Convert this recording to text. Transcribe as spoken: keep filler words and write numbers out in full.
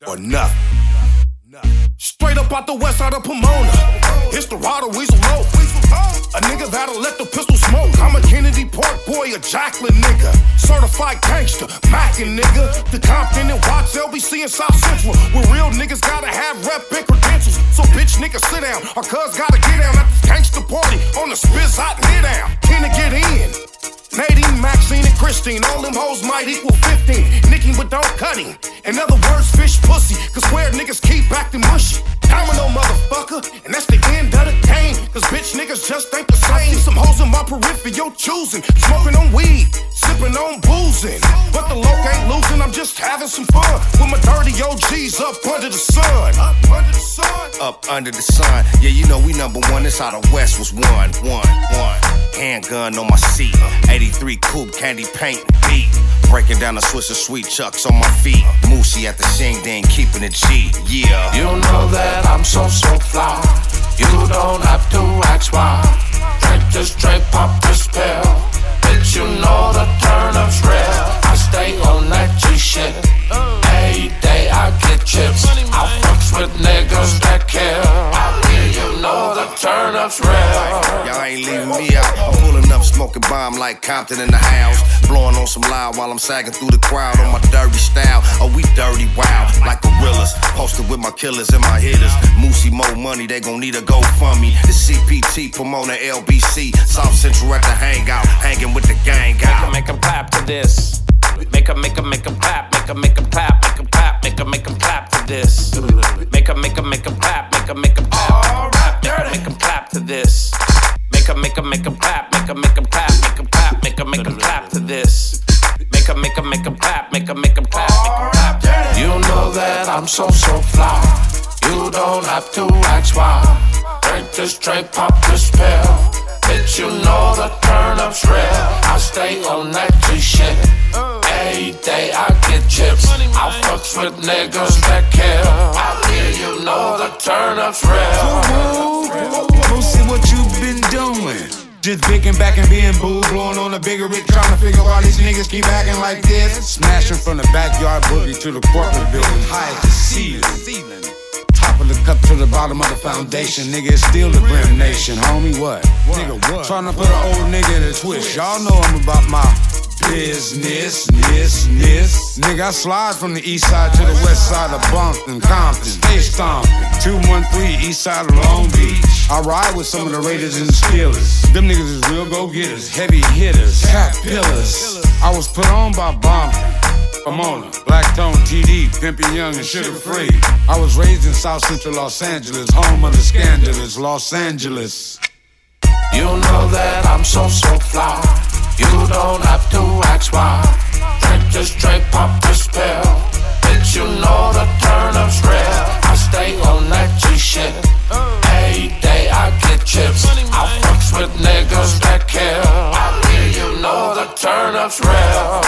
or nothing. Straight up out the west side of Pomona, it's the Rada Weasel Low. A nigga that'll let the pistol smoke. I'm a Kennedy Park boy, a Jacqueline nigga. Certified gangster, Mackin' nigga. The Compton and Watts, L B C and South Central. Where real niggas gotta have rep and credentials. So bitch nigga sit down, our cuz gotta get down at this gangster party on the spizz hot knit down. Can to get in? Nadine, Maxine, and Christine, all them hoes might equal fifteen. Nicking but don't cutting. In other words, fish pussy, cause where niggas keep acting mushy. Domino motherfucker, and that's the end of the game. Cause bitch niggas just ain't the same. Some hoes in my peripheral choosing, smoking on weed, sipping on boozing. But the loc ain't losing, I'm just having some fun with my dirty O Gs up under the sun. Up under the sun. Up under the sun. Yeah, you know we number one. This out of West was one, one, one. Handgun on my seat, eighty-three coupe, candy paint, beat. Breaking down the Swiss and sweet chucks on my feet. Moosey at the Shing Ding, keeping it G, yeah. You know that I'm so, so fly. You don't have to ask why. Drink this drink, pop this pill. Bitch, you know the turnip's real. I stay on that G shit. Every day I get chips. I fucks with niggas that kill. I mean, you know the turnip's real. Y'all ain't leaving me out. I'm pulling up, smoking bomb like Compton in the house. Blowing on some loud while I'm sagging through the crowd on my dirty style. Oh, we dirty, wow, like gorillas. Posted with my killers and my hitters. Moosey, more money, they gon' need a GoFundMe. The C P T, Pomona, L B C. South Central at the hangout, hanging with the gang out. Make 'em clap to this. Make 'em, make 'em, make 'em clap. Make 'em, make 'em clap. Make 'em clap. Make 'em, make 'em clap to this. Make 'em, make 'em, make 'em clap. Make 'em, make 'em clap. Make 'em, make 'em clap to this. Make 'em, make 'em, make 'em clap. Make 'em, make 'em clap. Make 'em clap. Make 'em, make 'em clap to this. Make 'em, make 'em, make 'em clap. Make 'em, make 'em clap. Make 'em clap. You know that I'm so, so fly. You don't have to ask why. Drink this drink, pop this pill. Bitch, you know the turnip's real. I stay on that G shit. Every day I get chips. I fucks with niggas that kill. I mean, you know the turnip's real. Go see what you been doing. Just picking back and being boo, blowing on the bigger rig, trying to figure out why these niggas keep acting like this. Smashing from the backyard boogie to the corporate building, high at the ceiling. Top of the cup to the bottom of the foundation. Nigga, it's still the Brim Nation, homie. What? what? Nigga, what? Trying to put an old nigga in a twist. Y'all know I'm about my business, this, this. Nigga, I slide from the east side to the west side of Bumpton, Compton. Stay stomping. two one three, east side of Long Beach. I ride with some of the Raiders and the Steelers. Them niggas is real go-getters, heavy hitters, cat pillars. I was put on by Bumpton, Pomona, Black Tone, T D, Pimpin' Young, and Sugar Free. I was raised in South Central Los Angeles, home of the scandalous Los Angeles. You know that I'm so, so fly. You don't have to ask why. Drink this drink, pop this pill. Bitch, you know the turnip's real. I stay on that G shit. Every day I get chips. I fucks with niggas that kill. I mean, you know the turnip's real.